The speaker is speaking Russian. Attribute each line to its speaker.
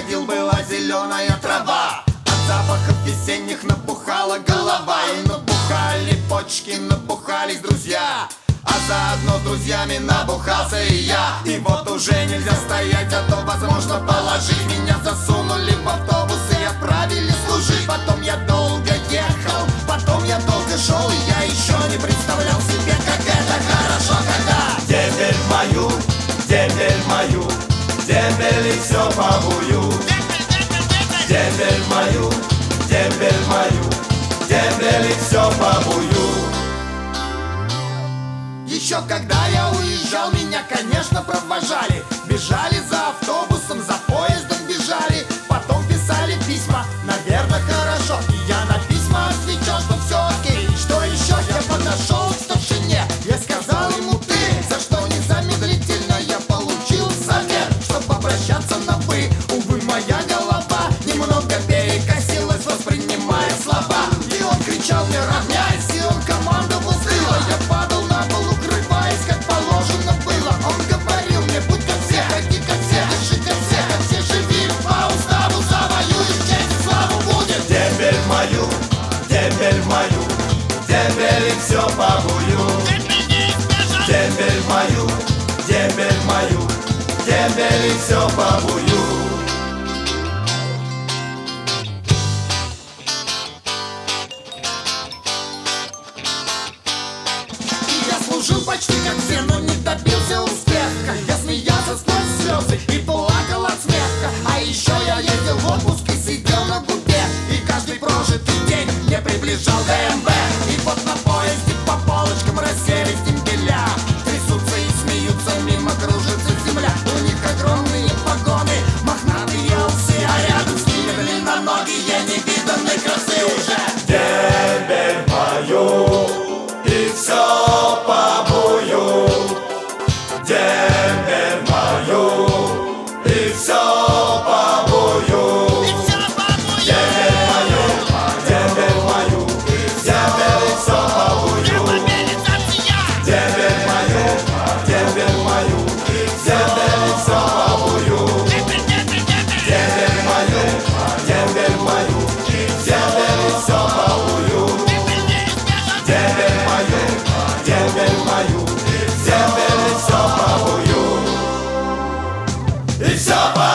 Speaker 1: ходил, была зеленая трава. От запахов весенних набухала голова. И набухали почки, набухались друзья, а заодно с друзьями набухался и я. И вот уже нельзя стоять, а то возможно положить. Меня засунули в автобус и отправили служить. Потом я долго ехал, потом я долго шел, и я еще не представлял себе, как это хорошо, когда
Speaker 2: дембель мою, дембели все побую. Дембель мою, дембели все побую.
Speaker 1: Еще когда я уезжал, меня, конечно, провожали. Бежали за автобусом, за поездом бежали. Потом писали письма, наверное, хорошо. И я на письма отвечал, что все окей. Что еще? Я подошел к старшине, я сказал ему ты, за что незамедлительно я получил совет, чтобы обращаться на вы. Увы, моя голова немного перекосилась, воспринимая слова. И он кричал мне: равняйся, и он командовал с тыла. Я падал на пол, укрываясь, как положено было. Он говорил мне: будь как все, ходи как все, дыши как все живи по уставу, завоюешь честь и славу будет.
Speaker 2: Дембель мою, дембели все побую. Дембель мою, дембели все побую.
Speaker 1: Служил почти как все, но не добился успеха. Я смеялся сквозь слезы и плакал от смеха. А еще я ездил в отпуск и сидел на губе, и каждый прожитый день мне приближал ДМБ. И вот на поезде по полочкам расселись дембеля, трясутся и смеются, мимо кружится земля. У них огромные погоны, мохнатые усы, а рядом с ними длинноногие невиданной красы уже.
Speaker 2: Дембель мою, и все побую. Дембель мою, и все побую. Дембель мою, дембель мою, дембель и все побую. Дембель мою, дембель мою, дембель и все побую. Дембель мою, дембель мою, дембель и все побую. Дембель мою, дембель мою, дембель и все побую. И все побую.